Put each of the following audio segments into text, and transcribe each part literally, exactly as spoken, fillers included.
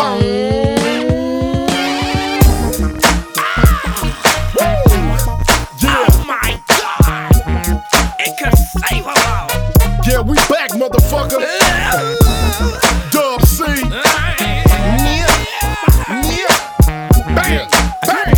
Oh my God! Inconceivable! Yeah, we back, motherfucker. Dub C. Yeah. Yeah. Bang. Bang.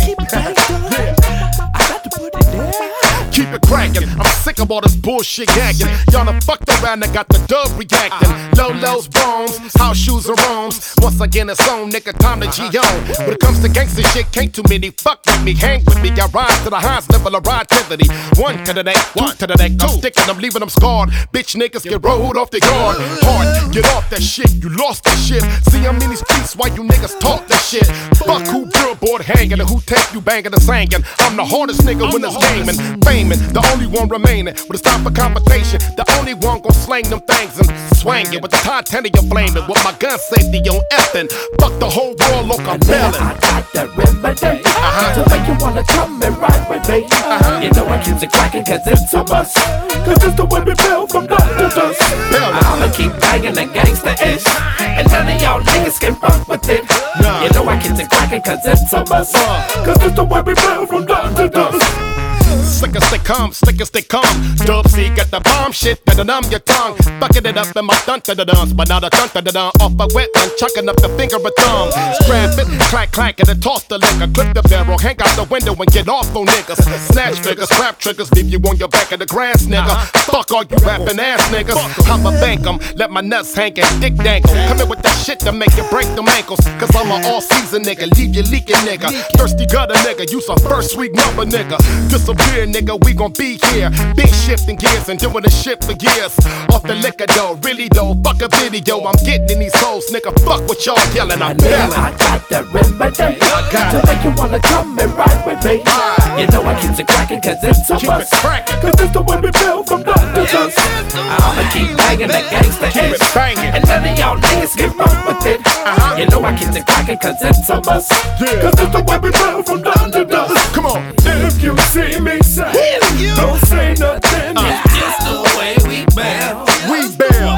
Keep it crackin', I'm sick of all this bullshit gagging. Y'all done fucked around and got the dub reacting. Lolos, bones, house shoes and roams. Once again, it's on, nigga, time to G on. When it comes to gangsta shit, can't too many fuck with me. Hang with me, I rise to the highest level of relativity. One to the neck, one to the neck. I'm sticking, I'm leaving them scarred. Bitch niggas get rolled off the yard. Hard, get off that shit, you lost that shit. See, I'm in these streets while you niggas talk that shit. Fuck who billboard hanging and who take you banging and singing. I'm the hardest nigga when it's gaming. Faming, the only one remaining. When it's time for competition, the only one gon' slang them things and swang it with the titanium flaming. With my gun safety on effing. Fuck the whole world, look, I'm bailing. I got that remedy uh-huh. to make you wanna come and ride with me. Uh-huh. You know I keep it cracking cause it's a must. Cause it's the way we build from dust to dust. I'ma keep banging that gangsta ish. And none of y'all niggas can fuck with it. Nah. You know I keep it cracking cause it's a must. Cause it's the way we build from dust to dust. Slick as they come, slick as they come. Dub C got the bomb shit that'll numb your tongue. Bucking it up in my dun da da duns, but now the dun da da dun off a wet one, chucking up the finger of thumb. Strap it, clack clack, and then toss the liquor. Clip the barrel, hang out the window and get off on niggas. Snatch figures, crap triggers, leave you on your back of the grass, nigga. Fuck all you rapping ass niggas. I'ma bank 'em, let my nuts hang and dick dangle. Come in with that shit to make you break them ankles. Cause I'm an all season nigga, leave you leaking nigga. Thirsty gutter nigga, you some first week number nigga. Disappear nigga, we gon' be here. Big shifting gears and doing the shit for years. Off the liquor though, really though, fuck a video. I'm getting in these hoes, nigga, fuck what y'all yelling, I'm yelling. I got that remedy to make you wanna come and ride with me. Right. You know I keep it cracking cause it's a must. Cause it's the way we build from dust to dust. I'ma keep banging that gangsta ish. And none of y'all niggas can fuck with it. Uh-huh. You know I keep it cracking cause it's a must. Yeah. Cause it's the way we build from dust to dust. Come on. If you see me say, don't say nothing. Uh, it's just the way we bail. We bail.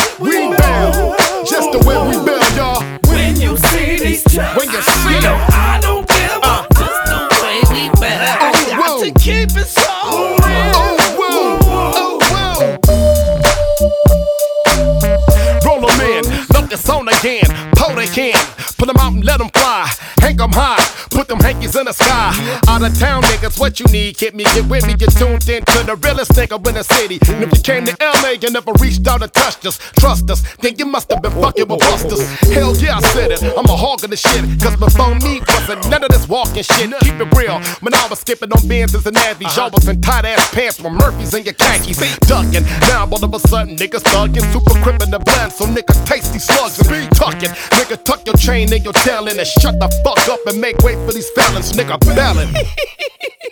We bail. Just the way we bail, y'all. When you see these checks, when you see you know I don't give Uh, up. just the way we bail. Oh, Got whoa. to keep it so real. Oh, whoa. Oh, whoa. Roll 'em in, look, it's on again. Pull they can, put 'em out and let 'em fly. Hang 'em high, put them hankies in the sky. Out of town niggas, what you need? Get me, get with me, get tuned in to the realest nigga in the city. And if you came to L A, you never reached out and touched us. Trust us, then you must have been fucking with busters. Hell yeah, I said it, I'm a hog of the shit. Cause before me wasn't none of this walking shit. Keep it real, when I was skipping on Benz's and Addies, y'all was in tight ass pants with Murphys and your khakis. Ducking, now all of a sudden niggas thugging, super crippin' the blend. So nigga taste these slugs and be tucking. Nigga tuck your chain in your tail and shut the fuck up and make way for these felons, nigga bellin'.